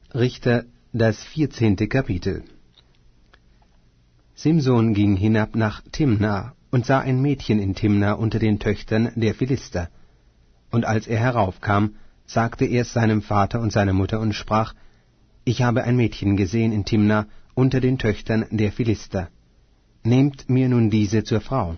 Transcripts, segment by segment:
Richter, das 14. Kapitel. Simson ging hinab nach Timna und sah ein Mädchen in Timna unter den Töchtern der Philister. Und als er heraufkam, sagte er es seinem Vater und seiner Mutter und sprach: Ich habe ein Mädchen gesehen in Timna unter den Töchtern der Philister. Nehmt mir nun diese zur Frau.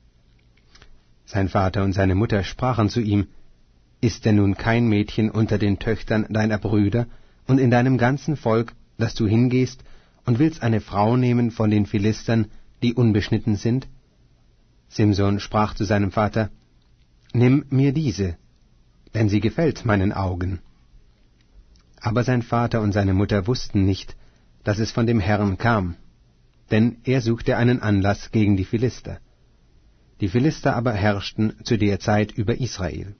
Sein Vater und seine Mutter sprachen zu ihm: Ist denn nun kein Mädchen unter den Töchtern deiner Brüder und in deinem ganzen Volk, dass du hingehst und willst eine Frau nehmen von den Philistern, die unbeschnitten sind? Simson sprach zu seinem Vater: Nimm mir diese, denn sie gefällt meinen Augen. Aber sein Vater und seine Mutter wussten nicht, dass es von dem Herrn kam, denn er suchte einen Anlass gegen die Philister. Die Philister aber herrschten zu der Zeit über Israel.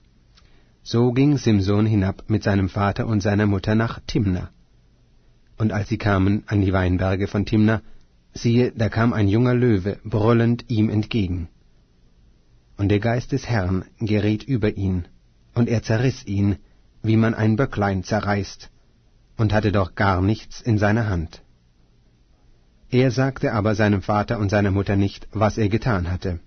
So ging Simson hinab mit seinem Vater und seiner Mutter nach Timna. Und als sie kamen an die Weinberge von Timna, siehe, da kam ein junger Löwe brüllend ihm entgegen. Und der Geist des Herrn geriet über ihn, und er zerriss ihn, wie man ein Böcklein zerreißt, und hatte doch gar nichts in seiner Hand. Er sagte aber seinem Vater und seiner Mutter nicht, was er getan hatte.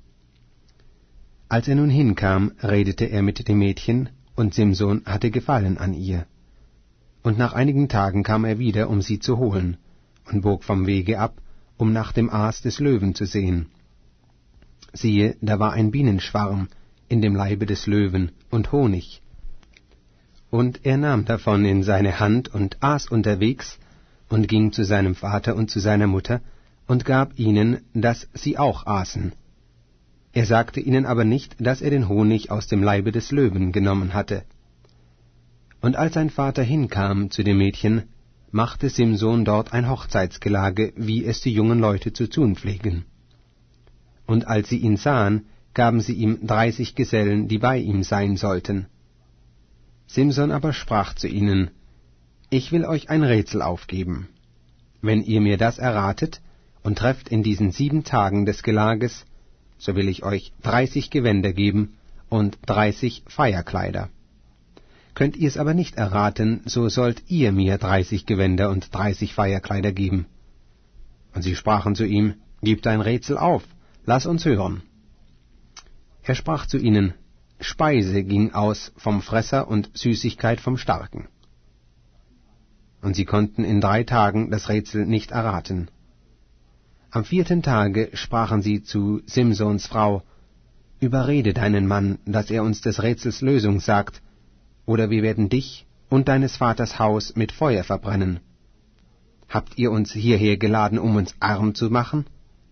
Als er nun hinkam, redete er mit dem Mädchen, und Simson hatte Gefallen an ihr. Und nach einigen Tagen kam er wieder, um sie zu holen, und bog vom Wege ab, um nach dem Aas des Löwen zu sehen. Siehe, da war ein Bienenschwarm in dem Leibe des Löwen und Honig. Und er nahm davon in seine Hand und aß unterwegs, und ging zu seinem Vater und zu seiner Mutter, und gab ihnen, dass sie auch aßen. Er sagte ihnen aber nicht, dass er den Honig aus dem Leibe des Löwen genommen hatte. Und als sein Vater hinkam zu dem Mädchen, machte Simson dort ein Hochzeitsgelage, wie es die jungen Leute zu tun pflegen. Und als sie ihn sahen, gaben sie ihm 30 Gesellen, die bei ihm sein sollten. Simson aber sprach zu ihnen: Ich will euch ein Rätsel aufgeben. Wenn ihr mir das erratet und trefft in diesen 7 Tagen des Gelages, so will ich euch 30 Gewänder geben und 30 Feierkleider. Könnt ihr es aber nicht erraten, so sollt ihr mir 30 Gewänder und 30 Feierkleider geben. Und sie sprachen zu ihm: Gib dein Rätsel auf, lass uns hören. Er sprach zu ihnen: Speise ging aus vom Fresser und Süßigkeit vom Starken. Und sie konnten in 3 Tagen das Rätsel nicht erraten. Am 4. Tage sprachen sie zu Simsons Frau: Überrede deinen Mann, dass er uns des Rätsels Lösung sagt, oder wir werden dich und deines Vaters Haus mit Feuer verbrennen. Habt ihr uns hierher geladen, um uns arm zu machen?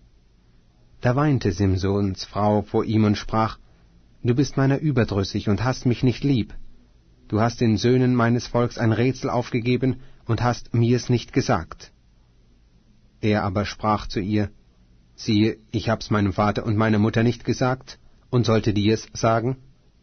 Da weinte Simsons Frau vor ihm und sprach: Du bist meiner überdrüssig und hast mich nicht lieb. Du hast den Söhnen meines Volks ein Rätsel aufgegeben und hast mir's nicht gesagt. Er aber sprach zu ihr: Siehe, ich hab's meinem Vater und meiner Mutter nicht gesagt, und sollte dir's sagen?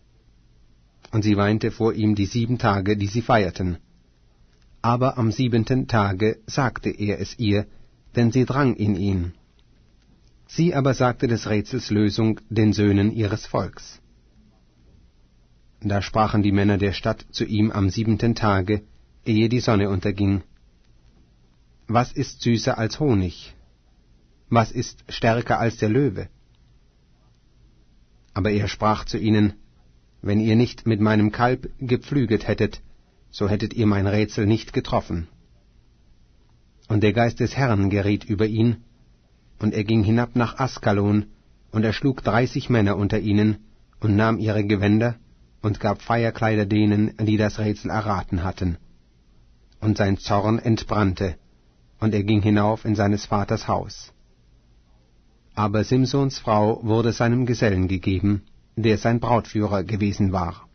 Und sie weinte vor ihm die 7 Tage, die sie feierten. Aber am 7. Tage sagte er es ihr, denn sie drang in ihn. Sie aber sagte des Rätsels Lösung den Söhnen ihres Volks. Da sprachen die Männer der Stadt zu ihm am 7. Tage, ehe die Sonne unterging: Was ist süßer als Honig? Was ist stärker als der Löwe? Aber er sprach zu ihnen: Wenn ihr nicht mit meinem Kalb gepflüget hättet, so hättet ihr mein Rätsel nicht getroffen. Und der Geist des Herrn geriet über ihn, und er ging hinab nach Askalon, und erschlug 30 Männer unter ihnen, und nahm ihre Gewänder, und gab Feierkleider denen, die das Rätsel erraten hatten. Und sein Zorn entbrannte, und er ging hinauf in seines Vaters Haus. Aber Simsons Frau wurde seinem Gesellen gegeben, der sein Brautführer gewesen war.